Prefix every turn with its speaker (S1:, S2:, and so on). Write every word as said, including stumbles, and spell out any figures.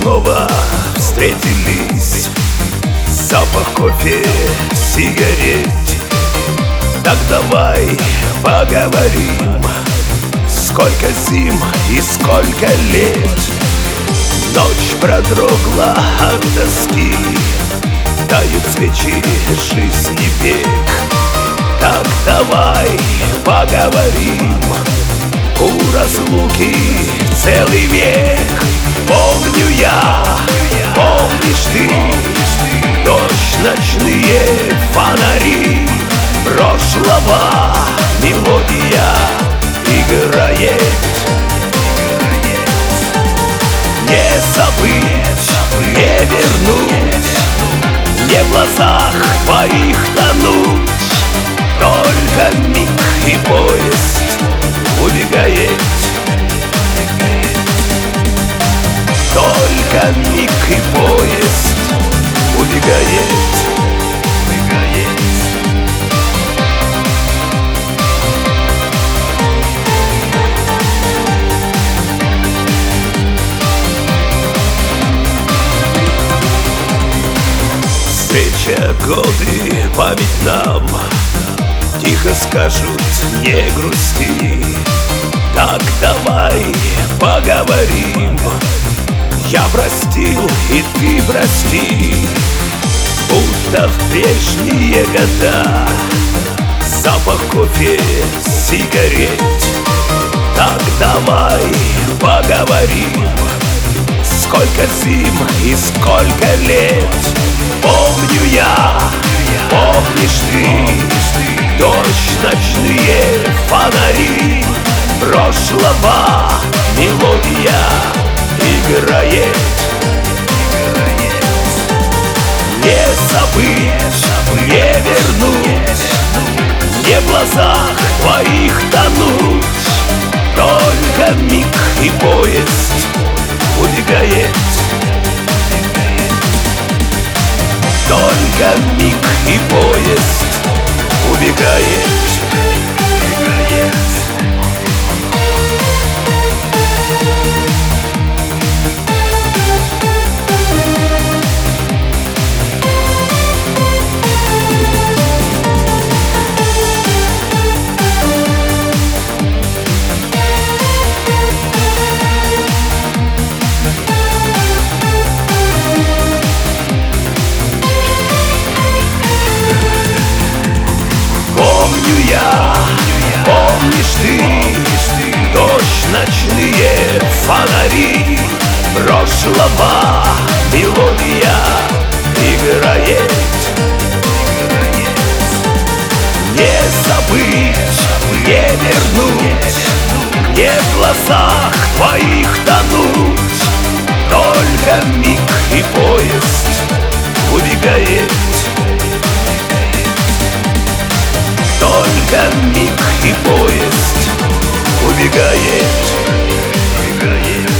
S1: снова встретились. Запах кофе, сигарет. Так давай поговорим. Сколько зим и сколько лет. Ночь продрогла от тоски. Тают свечи жизни век. Так давай поговорим. У разлуки целый век. Помню я, помнишь ты, дождь, ночные фонари. Прошлого мелодия играет. Не забыть, не вернуть, не в глазах твоих тонуть. Только миг и поезд убегает. Только миг и поезд убегает. Встреча, годы, память нам тихо скажут: не грусти. Так давай поговорим. Я простил, и ты прости. Будто в прежние года. Запах кофе, сигарет. Так давай поговорим. Сколько зим и сколько лет. Помню я, помнишь ты, дождь, ночные фонари. Прошлого мелодия играет. Не забыть, не вернуть, не в глазах твоих тонуть. Только миг и поезд убегает. Только миг и поезд убегает. Помню я, помнишь ты, дождь, ночные фонари. Прошлого мелодия играет. Не забыть, не вернуть, не в глазах твоих тонуть. Только миг и поезд убегает. Только миг и поезд убегает. Убегает.